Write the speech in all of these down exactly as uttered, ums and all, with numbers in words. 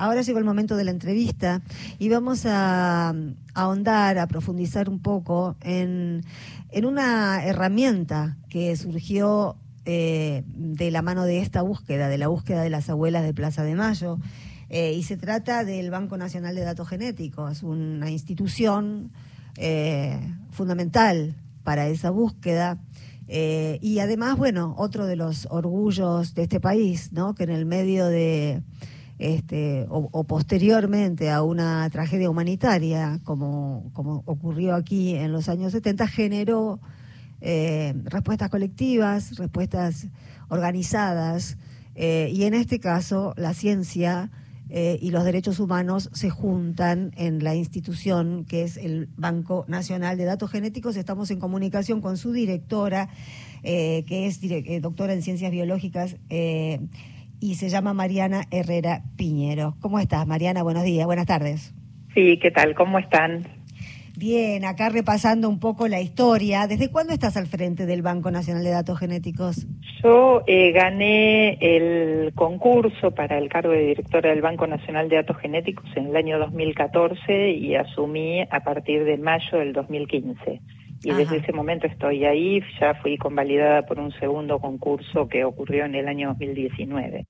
ahora llegó el momento de la entrevista y vamos a, a ahondar, a profundizar un poco en, en una herramienta que surgió eh, de la mano de esta búsqueda, de la búsqueda de las abuelas de Plaza de Mayo, eh, y se trata del Banco Nacional de Datos Genéticos, una institución eh, fundamental para esa búsqueda. Eh, y además, bueno, otro de los orgullos de este país, ¿no? Que en el medio de, este, o, o posteriormente a una tragedia humanitaria, como, como ocurrió aquí en los años setenta, generó eh, respuestas colectivas, respuestas organizadas, eh, y en este caso la ciencia Eh, y los derechos humanos se juntan en la institución que es el Banco Nacional de Datos Genéticos. Estamos en comunicación con su directora, eh, que es dire- eh, doctora en Ciencias Biológicas, eh, y se llama Mariana Herrera Piñero. ¿Cómo estás, Mariana? Buenos días, buenas tardes. Sí, ¿qué tal? ¿Cómo están? Bien, acá repasando un poco la historia. ¿Desde cuándo estás al frente del Banco Nacional de Datos Genéticos? Yo eh, gané el concurso para el cargo de directora del Banco Nacional de Datos Genéticos en el año dos mil catorce y asumí a partir de mayo del dos mil quince. Y Ajá. Desde ese momento estoy ahí, ya fui convalidada por un segundo concurso que ocurrió en el año dos mil diecinueve.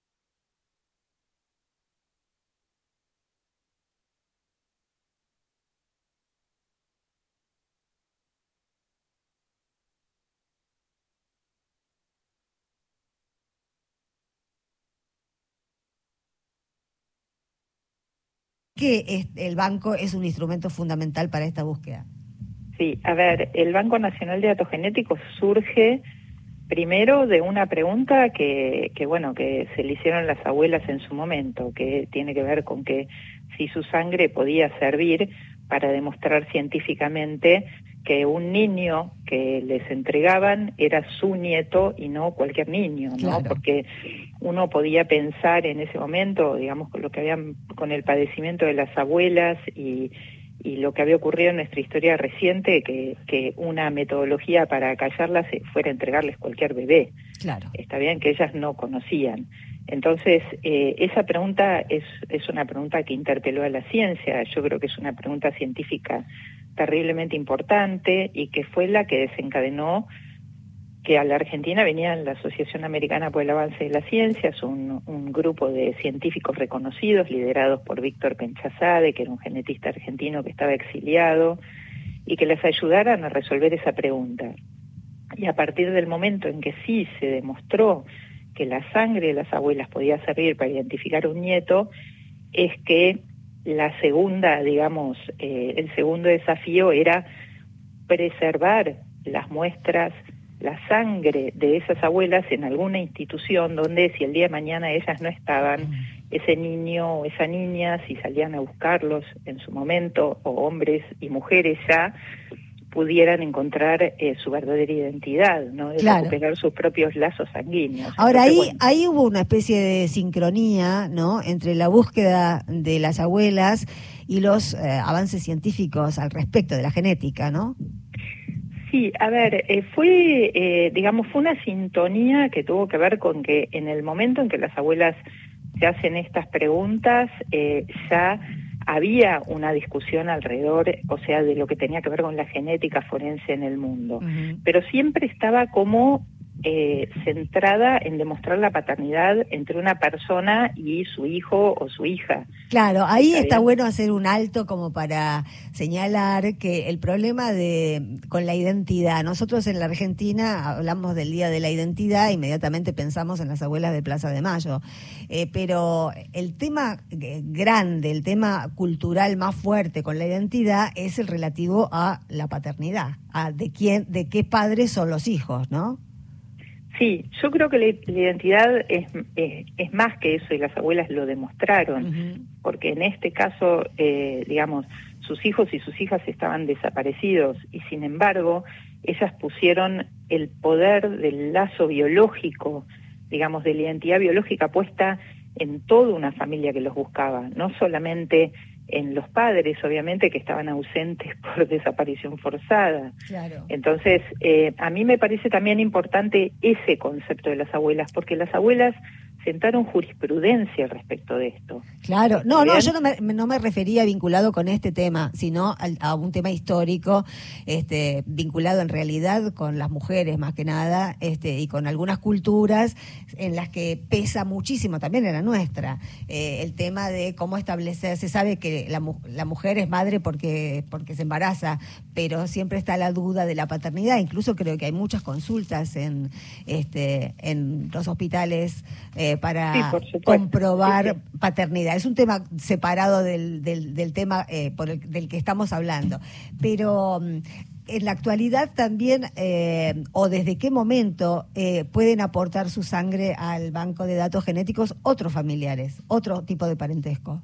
Que es, el banco es un instrumento fundamental para esta búsqueda. Sí, a ver, el Banco Nacional de Datos Genéticos surge primero de una pregunta que, que, bueno, que se le hicieron las abuelas en su momento, que tiene que ver con que si su sangre podía servir para demostrar científicamente que un niño que les entregaban era su nieto y no cualquier niño, ¿no? Claro. Porque uno podía pensar en ese momento, digamos, con lo que habían, con el padecimiento de las abuelas y y lo que había ocurrido en nuestra historia reciente, que, que una metodología para callarlas fuera entregarles cualquier bebé. Claro. Está bien que ellas no conocían. Entonces, eh, esa pregunta es, es una pregunta que interpeló a la ciencia. Yo creo que es una pregunta científica terriblemente importante y que fue la que desencadenó que a la Argentina venía la Asociación Americana por el Avance de las Ciencias, un, un grupo de científicos reconocidos liderados por Víctor Penchazade, que era un genetista argentino que estaba exiliado, y que les ayudaran a resolver esa pregunta. Y a partir del momento en que sí se demostró que la sangre de las abuelas podía servir para identificar un nieto, es que la segunda, digamos, eh, el segundo desafío era preservar las muestras, la sangre de esas abuelas en alguna institución donde si el día de mañana ellas no estaban, ese niño o esa niña, si salían a buscarlos en su momento, o hombres y mujeres ya, pudieran encontrar eh, su verdadera identidad, ¿no? De Claro. recuperar sus propios lazos sanguíneos. Ahora, Entonces, ahí, bueno, ahí hubo una especie de sincronía, ¿no?, entre la búsqueda de las abuelas y los eh, avances científicos al respecto de la genética, ¿no? Sí, a ver, eh, fue, eh, digamos, fue una sintonía que tuvo que ver con que en el momento en que las abuelas se hacen estas preguntas, eh, ya había una discusión alrededor, o sea, de lo que tenía que ver con la genética forense en el mundo, Uh-huh. pero siempre estaba como eh, centrada en demostrar la paternidad entre una persona y su hijo o su hija. Claro, ahí ¿Está está bien? bueno hacer un alto como para señalar que el problema de con la identidad, nosotros en la Argentina hablamos del Día de la Identidad, inmediatamente pensamos en las abuelas de Plaza de Mayo, eh, pero el tema eh, grande, el tema cultural más fuerte con la identidad es el relativo a la paternidad, a de quién, de qué padres son los hijos, ¿no? Sí, yo creo que la, la identidad es, es, es más que eso y las abuelas lo demostraron, Uh-huh. porque en este caso, eh, digamos, sus hijos y sus hijas estaban desaparecidos y sin embargo ellas pusieron el poder del lazo biológico, digamos, de la identidad biológica puesta en toda una familia que los buscaba, no solamente en los padres, obviamente, que estaban ausentes por desaparición forzada. Claro. Entonces, eh, a mí me parece también importante ese concepto de las abuelas, porque las abuelas sentaron jurisprudencia respecto de esto. Claro, no, no, yo no me, no me refería vinculado con este tema, sino al, a un tema histórico, este, vinculado en realidad con las mujeres más que nada, este, y con algunas culturas en las que pesa muchísimo, también en la nuestra, eh, el tema de cómo establecer, se sabe que la, la mujer es madre porque, porque se embaraza, pero siempre está la duda de la paternidad, incluso creo que hay muchas consultas en, este, en los hospitales eh, para sí, comprobar sí, sí. paternidad. Es un tema separado del, del, del tema eh, por el, del que estamos hablando. Pero en la actualidad también, eh, o desde qué momento eh, pueden aportar su sangre al banco de datos genéticos otros familiares, otro tipo de parentesco.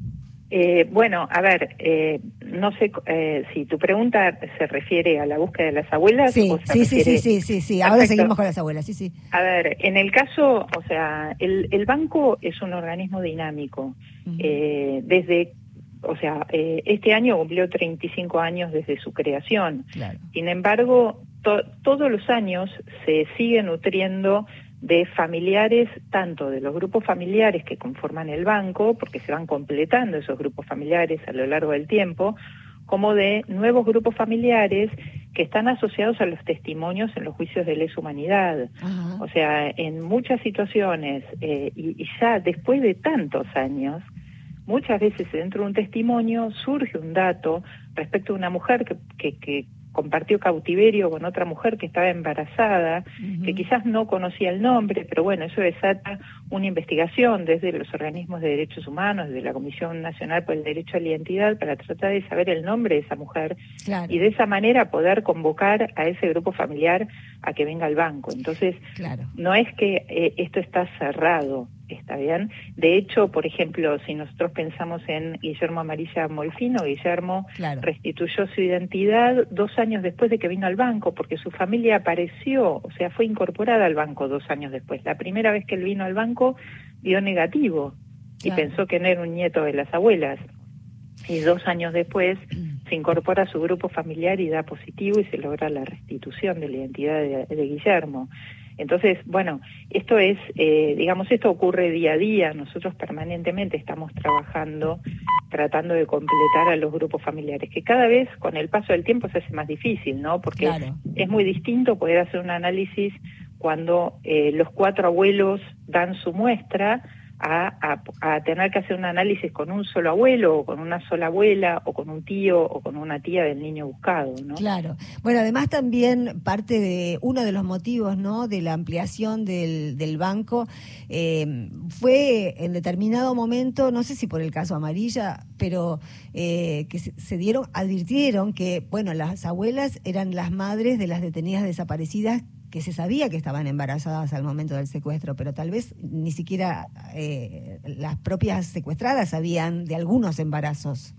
Eh, bueno, a ver, eh, no sé eh, si tu pregunta se refiere a la búsqueda de las abuelas. Sí, o se sí, refiere... sí, sí, sí, sí, ahora seguimos con las abuelas, sí, sí. A ver, en el caso, o sea, el, el banco es un organismo dinámico. Uh-huh. eh, desde, o sea, eh, este año cumplió treinta y cinco años desde su creación. Claro. Sin embargo, to- todos los años se sigue nutriendo de familiares, tanto de los grupos familiares que conforman el banco, porque se van completando esos grupos familiares a lo largo del tiempo, como de nuevos grupos familiares que están asociados a los testimonios en los juicios de lesa humanidad. Uh-huh. O sea, en muchas situaciones, eh, y, y ya después de tantos años, muchas veces dentro de un testimonio surge un dato respecto a una mujer que, que, que compartió cautiverio con otra mujer que estaba embarazada, uh-huh. que quizás no conocía el nombre, pero bueno, eso desata una investigación desde los organismos de derechos humanos, de la Comisión Nacional por el Derecho a la Identidad, para tratar de saber el nombre de esa mujer, claro. y de esa manera poder convocar a ese grupo familiar a que venga al banco. Entonces, claro. no es que eh, esto está cerrado, ¿está bien? De hecho, por ejemplo, si nosotros pensamos en Guillermo Amarilla Molfino, Guillermo claro. restituyó su identidad dos años después de que vino al banco, porque su familia apareció, o sea, fue incorporada al banco dos años después. La primera vez que él vino al banco dio negativo y claro. pensó que no era un nieto de las abuelas. Y dos años después se incorpora a su grupo familiar y da positivo y se logra la restitución de la identidad de, de Guillermo. Entonces, bueno, esto es, eh, digamos, esto ocurre día a día. Nosotros permanentemente estamos trabajando, tratando de completar a los grupos familiares, que cada vez con el paso del tiempo se hace más difícil, ¿no? Porque claro. es muy distinto poder hacer un análisis cuando eh, los cuatro abuelos dan su muestra, A, a, a tener que hacer un análisis con un solo abuelo, o con una sola abuela, o con un tío, o con una tía del niño buscado, ¿no? Claro. Bueno, además también parte de uno de los motivos, ¿no?, de la ampliación del, del banco, eh, fue en determinado momento, no sé si por el caso Amarilla, pero eh, que se, se dieron, advirtieron que, bueno, las abuelas eran las madres de las detenidas desaparecidas, que se sabía que estaban embarazadas al momento del secuestro, pero tal vez ni siquiera eh, las propias secuestradas sabían de algunos embarazos.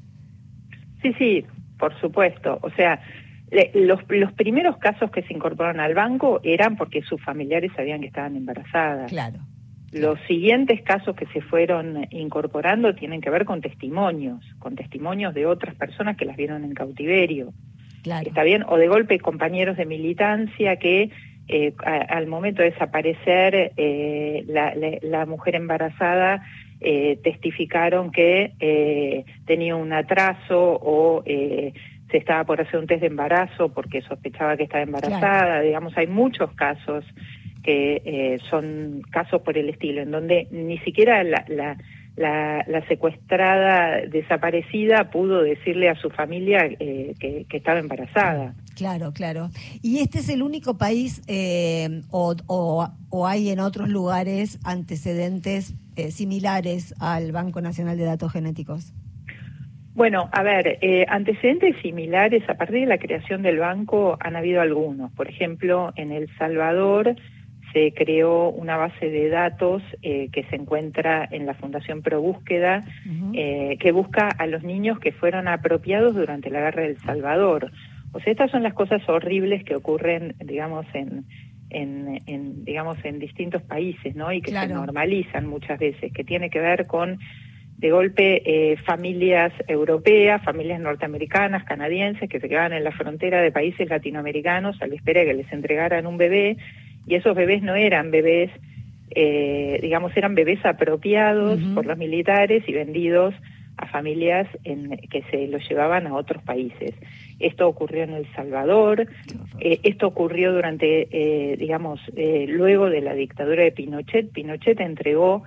Sí, sí, por supuesto. O sea, le, los, los primeros casos que se incorporaron al banco eran porque sus familiares sabían que estaban embarazadas. Claro. Los siguientes casos que se fueron incorporando tienen que ver con testimonios, con testimonios de otras personas que las vieron en cautiverio. Claro. ¿Está bien? O de golpe compañeros de militancia que Eh, a, al momento de desaparecer eh, la, la, la mujer embarazada eh, testificaron que eh, tenía un atraso o eh, se estaba por hacer un test de embarazo porque sospechaba que estaba embarazada. Claro. Digamos, hay muchos casos que eh, son casos por el estilo, en donde ni siquiera la, la La, la secuestrada desaparecida pudo decirle a su familia eh, que, que estaba embarazada. Claro, claro. ¿Y este es el único país eh, o, o, o hay en otros lugares antecedentes eh, similares al Banco Nacional de Datos Genéticos? Bueno, a ver, eh, antecedentes similares a partir de la creación del banco han habido algunos. Por ejemplo, en El Salvador se creó una base de datos eh, que se encuentra en la Fundación Pro Búsqueda, uh-huh. eh, que busca a los niños que fueron apropiados durante la Guerra del Salvador. O sea, estas son las cosas horribles que ocurren, digamos, en, en, en digamos, en distintos países, ¿no? Y que claro. se normalizan muchas veces, que tiene que ver con, de golpe, eh, familias europeas, familias norteamericanas, canadienses, que se quedaban en la frontera de países latinoamericanos a la espera de que les entregaran un bebé. Y esos bebés no eran bebés eh, digamos, eran bebés apropiados Uh-huh. por los militares y vendidos a familias en, que se los llevaban a otros países. Esto ocurrió en El Salvador, eh, esto ocurrió durante, eh, digamos, eh, luego de la dictadura de Pinochet. Pinochet entregó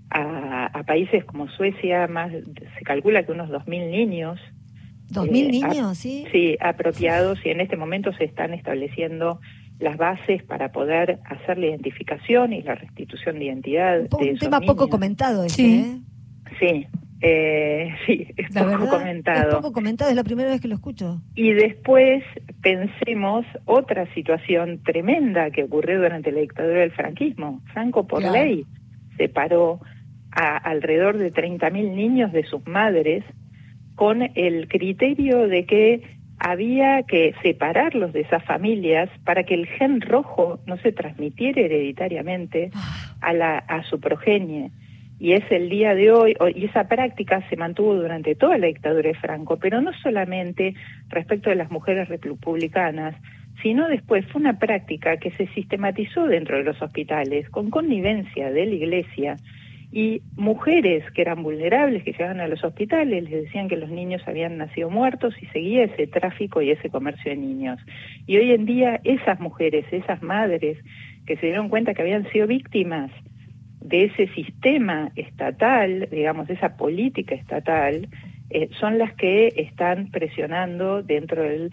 a, a países como Suecia, más se calcula que unos dos mil niños. ¿Dos mil eh, niños, a, sí? Sí, apropiados, y en este momento se están estableciendo las bases para poder hacer la identificación y la restitución de identidad. Un, po- de un esos tema niños. poco comentado ese, Sí. ¿eh? Sí, eh, sí, es La poco verdad, comentado. es poco comentado, es la primera vez que lo escucho. Y después pensemos otra situación tremenda que ocurrió durante la dictadura del franquismo. Franco, por Claro. ley, separó a alrededor de treinta mil niños de sus madres con el criterio de que había que separarlos de esas familias para que el gen rojo no se transmitiera hereditariamente a, la, a su progenie. Y es el día de hoy, y esa práctica se mantuvo durante toda la dictadura de Franco, pero no solamente respecto de las mujeres republicanas, sino después fue una práctica que se sistematizó dentro de los hospitales, con connivencia de la Iglesia, y mujeres que eran vulnerables, que llegaban a los hospitales, les decían que los niños habían nacido muertos, y seguía ese tráfico y ese comercio de niños. Y hoy en día esas mujeres, esas madres, que se dieron cuenta que habían sido víctimas de ese sistema estatal, digamos, de esa política estatal, eh, son las que están presionando dentro del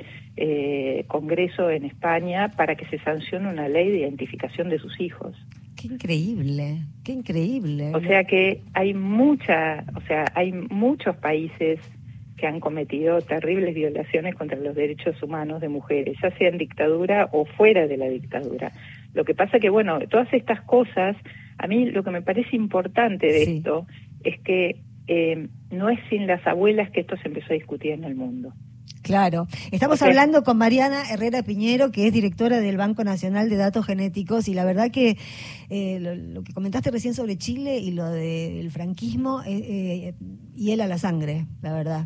eh, Congreso en España para que se sancione una ley de identificación de sus hijos. Qué increíble, qué increíble. O sea que hay mucha, o sea, hay muchos países que han cometido terribles violaciones contra los derechos humanos de mujeres, ya sea en dictadura o fuera de la dictadura. Lo que pasa que, bueno, todas estas cosas, a mí lo que me parece importante de Sí. esto es que eh, no es sin las abuelas que esto se empezó a discutir en el mundo. Claro. Estamos O sea, hablando con Mariana Herrera Piñero, que es directora del Banco Nacional de Datos Genéticos, y la verdad que eh, lo, lo que comentaste recién sobre Chile y lo del franquismo, eh, eh, hiela la sangre, la verdad.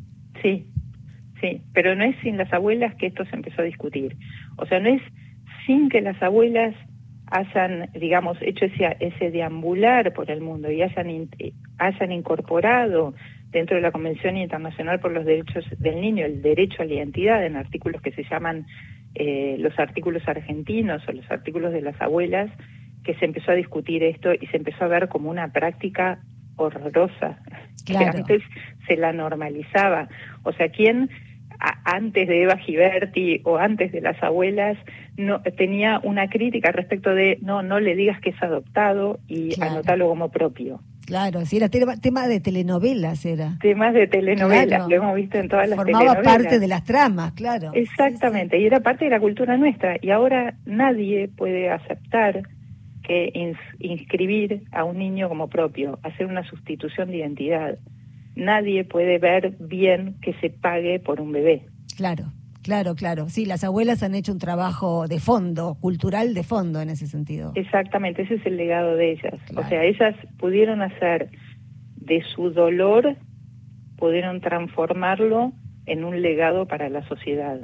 Sí, sí, pero no es sin las abuelas que esto se empezó a discutir. O sea, no es sin que las abuelas hayan, digamos, hecho ese, ese deambular por el mundo y hayan, in, hayan incorporado dentro de la Convención Internacional por los Derechos del Niño el derecho a la identidad en artículos que se llaman eh, los artículos argentinos o los artículos de las abuelas, que se empezó a discutir esto y se empezó a ver como una práctica horrorosa, Claro. que antes se la normalizaba. O sea, ¿quién a, antes de Eva Giberti o antes de las abuelas no tenía una crítica respecto de no, no le digas que es adoptado y Claro. anotalo como propio? Claro, sí, era tema, tema de telenovelas, era. Temas de telenovelas, Claro. lo hemos visto en todas las Formaba telenovelas. parte de las tramas, claro. Exactamente, Sí, sí. y era parte de la cultura nuestra. Y ahora nadie puede aceptar que ins- inscribir a un niño como propio, hacer una sustitución de identidad. Nadie puede ver bien que se pague por un bebé. Claro, claro, claro. Sí, las abuelas han hecho un trabajo de fondo, cultural de fondo en ese sentido. Exactamente, ese es el legado de ellas. Claro. O sea, ellas pudieron hacer de su dolor, pudieron transformarlo en un legado para la sociedad.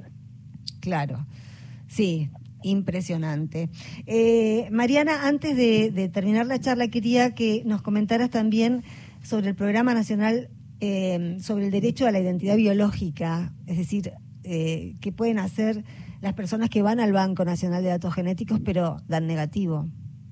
Claro, sí, impresionante. Eh, Mariana, antes de, de terminar la charla, quería que nos comentaras también sobre el Programa Nacional eh, sobre el derecho a la identidad biológica, es decir, eh, qué pueden hacer las personas que van al Banco Nacional de Datos Genéticos pero dan negativo.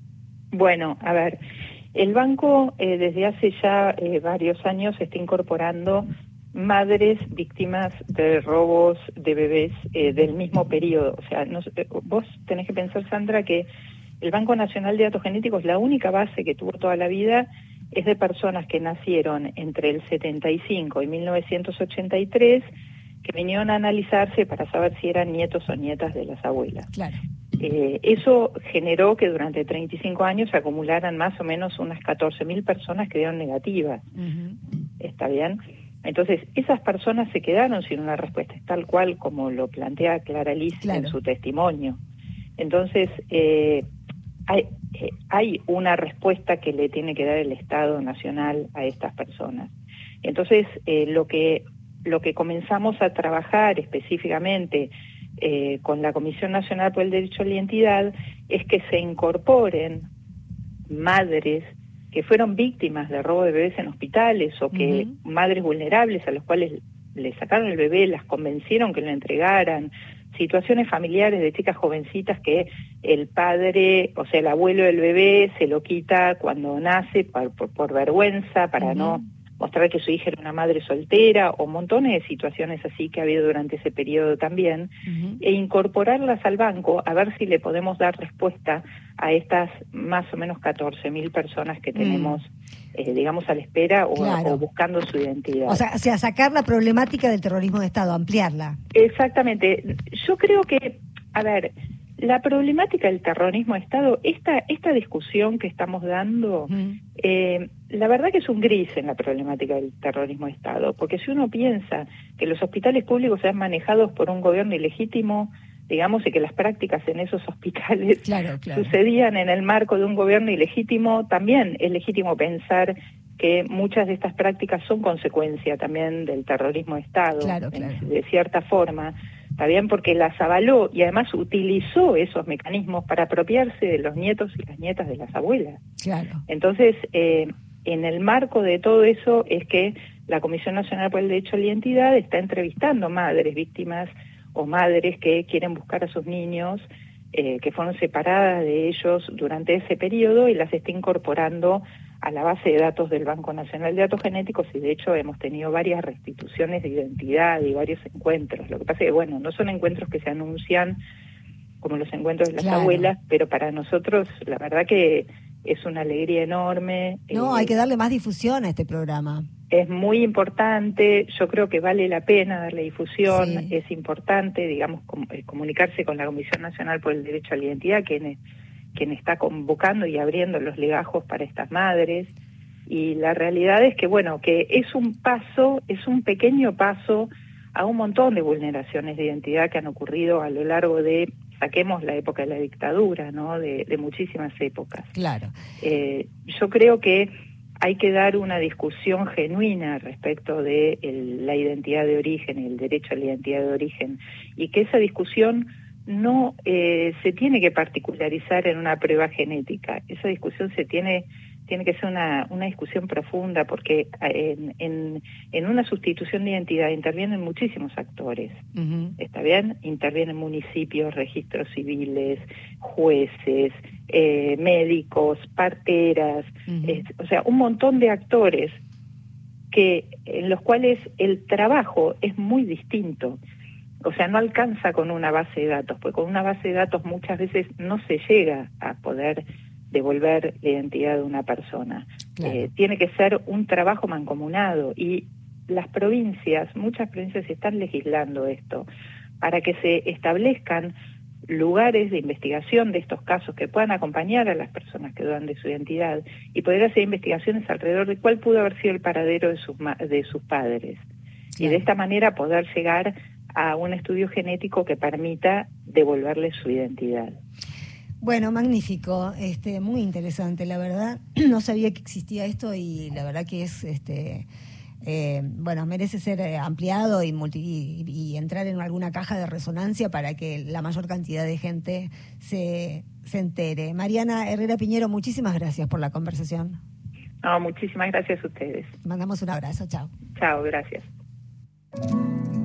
Bueno, a ver, el banco eh, desde hace ya eh, varios años está incorporando madres víctimas de robos de bebés eh, del mismo periodo. O sea, no, eh, vos tenés que pensar, Sandra, que el Banco Nacional de Datos Genéticos, la única base que tuvo toda la vida es de personas que nacieron entre el setenta y cinco y mil novecientos ochenta y tres, que vinieron a analizarse para saber si eran nietos o nietas de las abuelas. Claro. Eh, eso generó que durante treinta y cinco años se acumularan más o menos unas catorce mil personas que dieron negativas. Uh-huh. ¿Está bien? Entonces, esas personas se quedaron sin una respuesta, tal cual como lo plantea Clara Liz Claro. en su testimonio. Entonces, eh, hay, eh, hay una respuesta que le tiene que dar el Estado Nacional a estas personas. Entonces, eh, lo que lo que comenzamos a trabajar específicamente eh, con la Comisión Nacional por el Derecho a la Identidad es que se incorporen madres que fueron víctimas de robo de bebés en hospitales o que uh-huh. madres vulnerables a los cuales le sacaron el bebé, las convencieron que lo entregaran, situaciones familiares de chicas jovencitas que el padre, o sea, el abuelo del bebé se lo quita cuando nace por, por, por vergüenza, para uh-huh. no mostrar que su hija era una madre soltera, o montones de situaciones así que ha habido durante ese periodo también, uh-huh. e incorporarlas al banco a ver si le podemos dar respuesta a estas más o menos catorce mil personas que tenemos, mm. eh, digamos, a la espera o, claro. o buscando su identidad. O sea, o sea, sacar la problemática del terrorismo de Estado, ampliarla. Exactamente. Yo creo que, a ver, la problemática del terrorismo de Estado, esta esta discusión que estamos dando, uh-huh. eh, la verdad que es un gris en la problemática del terrorismo de Estado, porque si uno piensa que los hospitales públicos sean manejados por un gobierno ilegítimo, digamos, y que las prácticas en esos hospitales claro, claro. sucedían en el marco de un gobierno ilegítimo, también es legítimo pensar que muchas de estas prácticas son consecuencia también del terrorismo de Estado, claro, claro. de, de cierta forma. Está bien, porque las avaló y además utilizó esos mecanismos para apropiarse de los nietos y las nietas de las abuelas. Claro. Entonces, eh, en el marco de todo eso es que la Comisión Nacional por el Derecho a la Identidad está entrevistando madres víctimas o madres que quieren buscar a sus niños eh, que fueron separadas de ellos durante ese periodo y las está incorporando a la base de datos del Banco Nacional de Datos Genéticos, y de hecho hemos tenido varias restituciones de identidad y varios encuentros. Lo que pasa es que, bueno, no son encuentros que se anuncian como los encuentros de las claro. abuelas, pero para nosotros la verdad que es una alegría enorme. No, eh, hay que darle más difusión a este programa. Es muy importante, yo creo que vale la pena darle difusión, sí. es importante, digamos, com- comunicarse con la Comisión Nacional por el Derecho a la Identidad, quien es quien está convocando y abriendo los legajos para estas madres, y la realidad es que, bueno, que es un paso, es un pequeño paso a un montón de vulneraciones de identidad que han ocurrido a lo largo de, saquemos la época de la dictadura, ¿no?, de, de muchísimas épocas. Claro. Eh, yo creo que hay que dar una discusión genuina respecto de el, la identidad de origen y el derecho a la identidad de origen, y que esa discusión no eh, se tiene que particularizar en una prueba genética. Esa discusión se tiene tiene que ser una, una discusión profunda, porque en, en, en una sustitución de identidad intervienen muchísimos actores. Uh-huh. ¿Está bien? Intervienen municipios, registros civiles, jueces, eh, médicos, parteras, uh-huh. eh, o sea, un montón de actores que en los cuales el trabajo es muy distinto. O sea, no alcanza con una base de datos, porque con una base de datos muchas veces no se llega a poder devolver la identidad de una persona. Claro. Eh, tiene que ser un trabajo mancomunado, y las provincias, muchas provincias están legislando esto, para que se establezcan lugares de investigación de estos casos que puedan acompañar a las personas que dudan de su identidad y poder hacer investigaciones alrededor de cuál pudo haber sido el paradero de sus, de sus padres. Claro. Y de esta manera poder llegar a un estudio genético que permita devolverles su identidad. Bueno, magnífico, este, muy interesante, la verdad. No sabía que existía esto, y la verdad que es, este, eh, bueno, merece ser ampliado y, multi, y, y entrar en alguna caja de resonancia para que la mayor cantidad de gente se, se entere. Mariana Herrera Piñero, muchísimas gracias por la conversación. No, muchísimas gracias a ustedes. Mandamos un abrazo, chao. Chao, gracias.